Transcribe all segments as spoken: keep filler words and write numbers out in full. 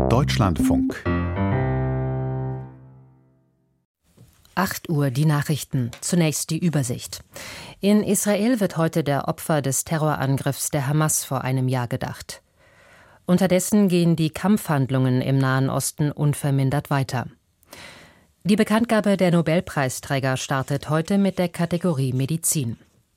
Deutschlandfunk. acht Uhr die Nachrichten. Zunächst die Übersicht. In Israel wird heute der Opfer des Terrorangriffs der Hamas vor einem Jahr gedacht. Unterdessen gehen die Kampfhandlungen im Nahen Osten unvermindert weiter. Die Bekanntgabe der Nobelpreisträger startet heute mit der Kategorie Medizin.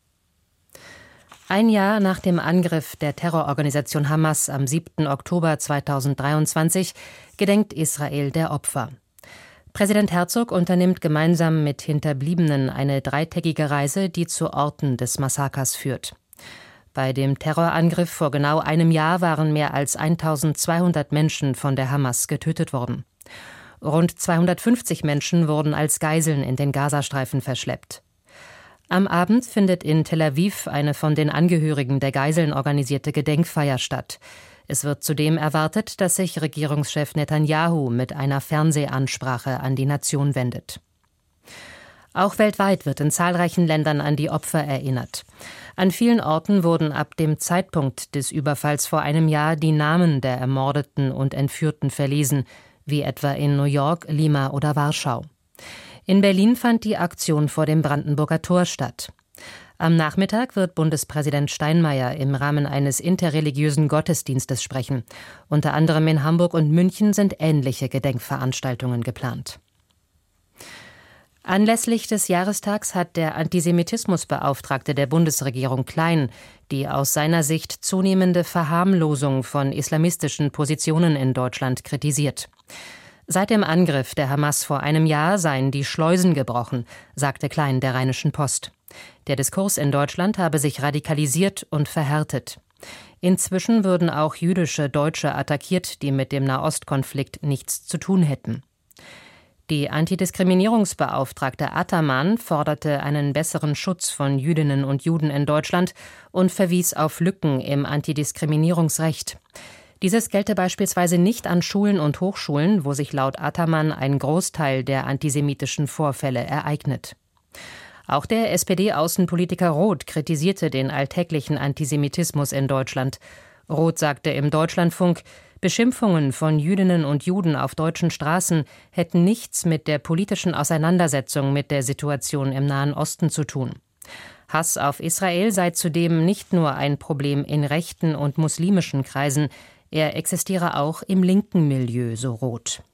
Ein Jahr nach dem Angriff der Terrororganisation Hamas am siebten Oktober zweitausenddreiundzwanzig gedenkt Israel der Opfer. Präsident Herzog unternimmt gemeinsam mit Hinterbliebenen eine dreitägige Reise, die zu Orten des Massakers führt. Bei dem Terrorangriff vor genau einem Jahr waren mehr als eintausendzweihundert Menschen von der Hamas getötet worden. Rund zweihundertfünfzig Menschen wurden als Geiseln in den Gazastreifen verschleppt. Am Abend findet in Tel Aviv eine von den Angehörigen der Geiseln organisierte Gedenkfeier statt. Es wird zudem erwartet, dass sich Regierungschef Netanyahu mit einer Fernsehansprache an die Nation wendet. Auch weltweit wird in zahlreichen Ländern an die Opfer erinnert. An vielen Orten wurden ab dem Zeitpunkt des Überfalls vor einem Jahr die Namen der Ermordeten und Entführten verlesen, wie etwa in New York, Lima oder Warschau. In Berlin fand die Aktion vor dem Brandenburger Tor statt. Am Nachmittag wird Bundespräsident Steinmeier im Rahmen eines interreligiösen Gottesdienstes sprechen. Unter anderem in Hamburg und München sind ähnliche Gedenkveranstaltungen geplant. Anlässlich des Jahrestags hat der Antisemitismusbeauftragte der Bundesregierung Klein die aus seiner Sicht zunehmende Verharmlosung von islamistischen Positionen in Deutschland kritisiert. Seit dem Angriff der Hamas vor einem Jahr seien die Schleusen gebrochen, sagte Klein der Rheinischen Post. Der Diskurs in Deutschland habe sich radikalisiert und verhärtet. Inzwischen würden auch jüdische Deutsche attackiert, die mit dem Nahostkonflikt nichts zu tun hätten. Die Antidiskriminierungsbeauftragte Attermann forderte einen besseren Schutz von Jüdinnen und Juden in Deutschland und verwies auf Lücken im Antidiskriminierungsrecht. Dieses gelte beispielsweise nicht an Schulen und Hochschulen, wo sich laut Attermann ein Großteil der antisemitischen Vorfälle ereignet. Auch der S P D-Außenpolitiker Roth kritisierte den alltäglichen Antisemitismus in Deutschland. Roth sagte im Deutschlandfunk, Beschimpfungen von Jüdinnen und Juden auf deutschen Straßen hätten nichts mit der politischen Auseinandersetzung mit der Situation im Nahen Osten zu tun. Hass auf Israel sei zudem nicht nur ein Problem in rechten und muslimischen Kreisen, er existiere auch im linken Milieu, so Roth.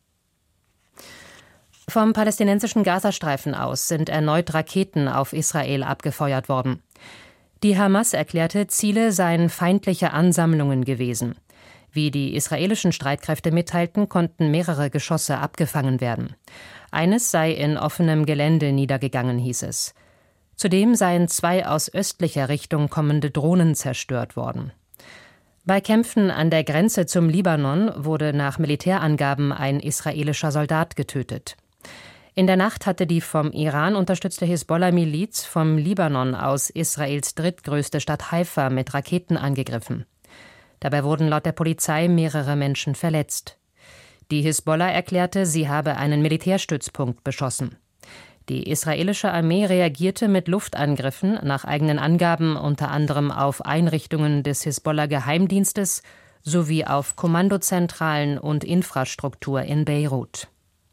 Vom palästinensischen Gazastreifen aus sind erneut Raketen auf Israel abgefeuert worden. Die Hamas erklärte, Ziele seien feindliche Ansammlungen gewesen. Wie die israelischen Streitkräfte mitteilten, konnten mehrere Geschosse abgefangen werden. Eines sei in offenem Gelände niedergegangen, hieß es. Zudem seien zwei aus östlicher Richtung kommende Drohnen zerstört worden. Bei Kämpfen an der Grenze zum Libanon wurde nach Militärangaben ein israelischer Soldat getötet. In der Nacht hatte die vom Iran unterstützte Hisbollah-Miliz vom Libanon aus Israels drittgrößte Stadt Haifa mit Raketen angegriffen. Dabei wurden laut der Polizei mehrere Menschen verletzt. Die Hisbollah erklärte, sie habe einen Militärstützpunkt beschossen. Die israelische Armee reagierte mit Luftangriffen, nach eigenen Angaben unter anderem auf Einrichtungen des Hisbollah-Geheimdienstes sowie auf Kommandozentralen und Infrastruktur in Beirut.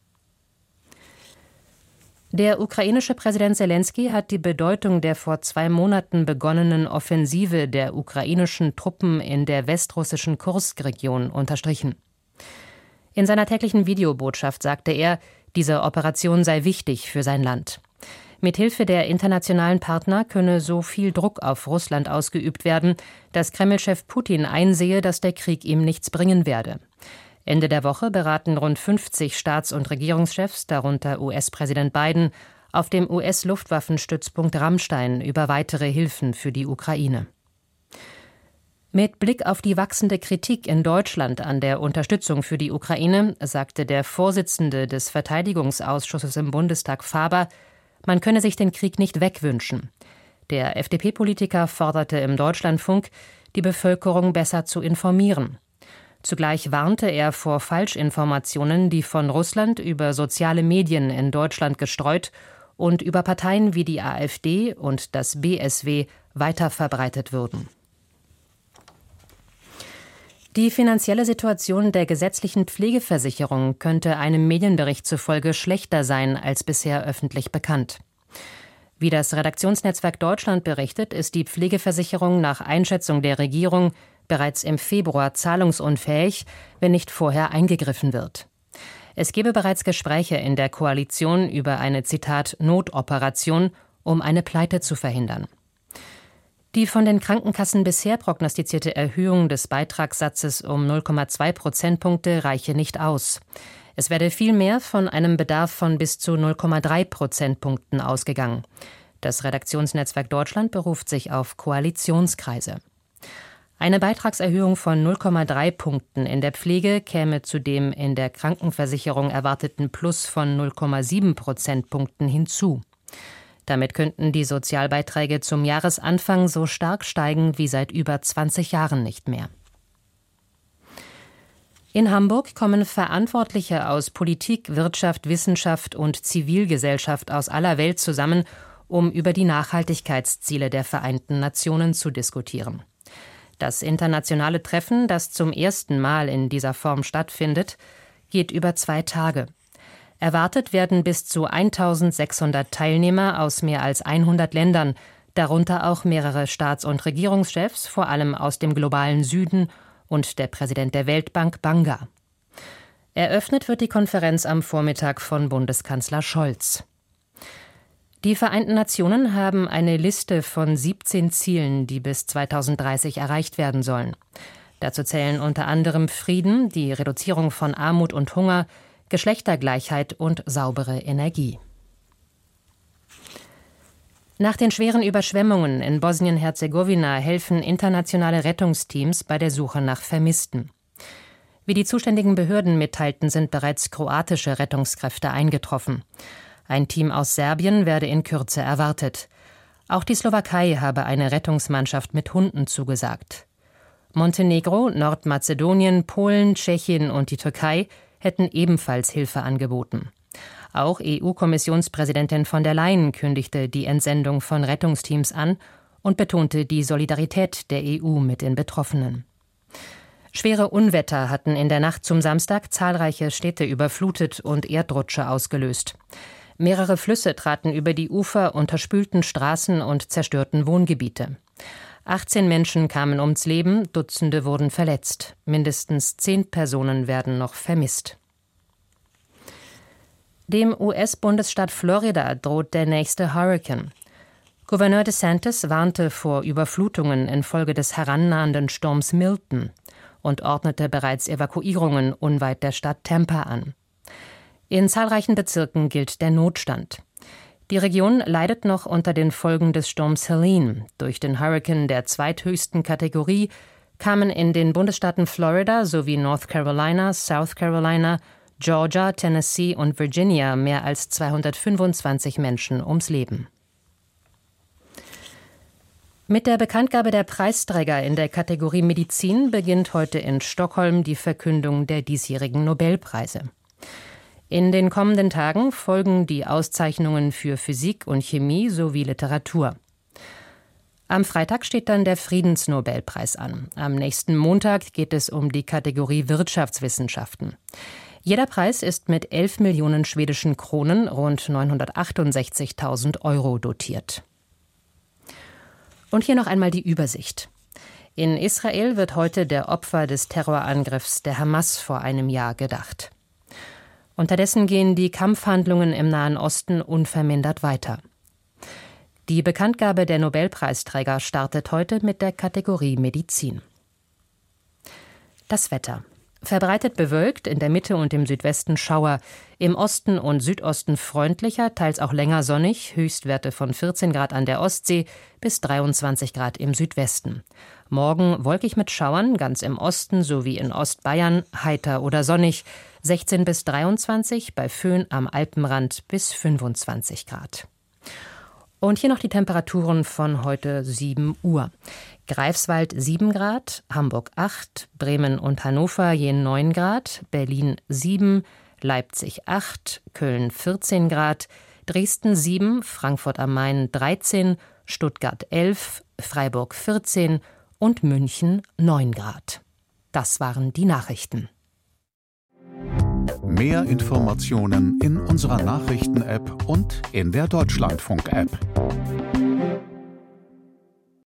Der ukrainische Präsident Selenskyj hat die Bedeutung der vor zwei Monaten begonnenen Offensive der ukrainischen Truppen in der westrussischen Kursk-Region unterstrichen. In seiner täglichen Videobotschaft sagte er, diese Operation sei wichtig für sein Land. Mithilfe der internationalen Partner könne so viel Druck auf Russland ausgeübt werden, dass Kreml-Chef Putin einsehe, dass der Krieg ihm nichts bringen werde. Ende der Woche beraten rund fünfzig Staats- und Regierungschefs, darunter U S-Präsident Biden, auf dem U S-Luftwaffenstützpunkt Ramstein über weitere Hilfen für die Ukraine. Mit Blick auf die wachsende Kritik in Deutschland an der Unterstützung für die Ukraine sagte der Vorsitzende des Verteidigungsausschusses im Bundestag Faber, man könne sich den Krieg nicht wegwünschen. Der F D P-Politiker forderte im Deutschlandfunk, die Bevölkerung besser zu informieren. Zugleich warnte er vor Falschinformationen, die von Russland über soziale Medien in Deutschland gestreut und über Parteien wie die AfD und das B S W weiterverbreitet würden. Die finanzielle Situation der gesetzlichen Pflegeversicherung könnte einem Medienbericht zufolge schlechter sein als bisher öffentlich bekannt. Wie das Redaktionsnetzwerk Deutschland berichtet, ist die Pflegeversicherung nach Einschätzung der Regierung bereits im Februar zahlungsunfähig, wenn nicht vorher eingegriffen wird. Es gebe bereits Gespräche in der Koalition über eine, Zitat, Notoperation, um eine Pleite zu verhindern. Die von den Krankenkassen bisher prognostizierte Erhöhung des Beitragssatzes um null Komma zwei Prozentpunkte reiche nicht aus. Es werde vielmehr von einem Bedarf von bis zu null Komma drei Prozentpunkten ausgegangen. Das Redaktionsnetzwerk Deutschland beruft sich auf Koalitionskreise. Eine Beitragserhöhung von null Komma drei Punkten in der Pflege käme zu dem in der Krankenversicherung erwarteten Plus von null Komma sieben Prozentpunkten hinzu. Damit könnten die Sozialbeiträge zum Jahresanfang so stark steigen wie seit über zwanzig Jahren nicht mehr. In Hamburg kommen Verantwortliche aus Politik, Wirtschaft, Wissenschaft und Zivilgesellschaft aus aller Welt zusammen, um über die Nachhaltigkeitsziele der Vereinten Nationen zu diskutieren. Das internationale Treffen, das zum ersten Mal in dieser Form stattfindet, geht über zwei Tage. Erwartet werden bis zu eintausendsechshundert Teilnehmer aus mehr als hundert Ländern, darunter auch mehrere Staats- und Regierungschefs, vor allem aus dem globalen Süden, und der Präsident der Weltbank Banga. Eröffnet wird die Konferenz am Vormittag von Bundeskanzler Scholz. Die Vereinten Nationen haben eine Liste von siebzehn Zielen, die bis zweitausenddreißig erreicht werden sollen. Dazu zählen unter anderem Frieden, die Reduzierung von Armut und Hunger, Geschlechtergleichheit und saubere Energie. Nach den schweren Überschwemmungen in Bosnien-Herzegowina helfen internationale Rettungsteams bei der Suche nach Vermissten. Wie die zuständigen Behörden mitteilten, sind bereits kroatische Rettungskräfte eingetroffen. Ein Team aus Serbien werde in Kürze erwartet. Auch die Slowakei habe eine Rettungsmannschaft mit Hunden zugesagt. Montenegro, Nordmazedonien, Polen, Tschechien und die Türkei hätten ebenfalls Hilfe angeboten. Auch E U-Kommissionspräsidentin von der Leyen kündigte die Entsendung von Rettungsteams an und betonte die Solidarität der E U mit den Betroffenen. Schwere Unwetter hatten in der Nacht zum Samstag zahlreiche Städte überflutet und Erdrutsche ausgelöst. Mehrere Flüsse traten über die Ufer, unterspülten Straßen und zerstörten Wohngebiete. achtzehn Menschen kamen ums Leben, Dutzende wurden verletzt. Mindestens zehn Personen werden noch vermisst. Dem U S-Bundesstaat Florida droht der nächste Hurrikan. Gouverneur DeSantis warnte vor Überflutungen infolge des herannahenden Sturms Milton und ordnete bereits Evakuierungen unweit der Stadt Tampa an. In zahlreichen Bezirken gilt der Notstand. Die Region leidet noch unter den Folgen des Sturms Helene. Durch den Hurrikan der zweithöchsten Kategorie kamen in den Bundesstaaten Florida sowie North Carolina, South Carolina, Georgia, Tennessee und Virginia mehr als zweihundertfünfundzwanzig Menschen ums Leben. Mit der Bekanntgabe der Preisträger in der Kategorie Medizin beginnt heute in Stockholm die Verkündung der diesjährigen Nobelpreise. In den kommenden Tagen folgen die Auszeichnungen für Physik und Chemie sowie Literatur. Am Freitag steht dann der Friedensnobelpreis an. Am nächsten Montag geht es um die Kategorie Wirtschaftswissenschaften. Jeder Preis ist mit elf Millionen schwedischen Kronen, rund neunhundertachtundsechzigtausend Euro dotiert. Und hier noch einmal die Übersicht. In Israel wird heute der Opfer des Terrorangriffs der Hamas vor einem Jahr gedacht. Unterdessen gehen die Kampfhandlungen im Nahen Osten unvermindert weiter. Die Bekanntgabe der Nobelpreisträger startet heute mit der Kategorie Medizin. Das Wetter. Verbreitet bewölkt, in der Mitte und im Südwesten Schauer, im Osten und Südosten freundlicher, teils auch länger sonnig, Höchstwerte von vierzehn Grad an der Ostsee bis dreiundzwanzig Grad im Südwesten. Morgen wolkig mit Schauern, ganz im Osten sowie in Ostbayern, heiter oder sonnig, sechzehn bis dreiundzwanzig, bei Föhn am Alpenrand bis fünfundzwanzig Grad. Und hier noch die Temperaturen von heute sieben Uhr. Greifswald sieben Grad, Hamburg acht, Bremen und Hannover je neun Grad, Berlin sieben, Leipzig acht, Köln vierzehn Grad, Dresden sieben, Frankfurt am Main dreizehn, Stuttgart elf, Freiburg vierzehn und München neun Grad. Das waren die Nachrichten. Mehr Informationen in unserer Nachrichten-App und in der Deutschlandfunk-App.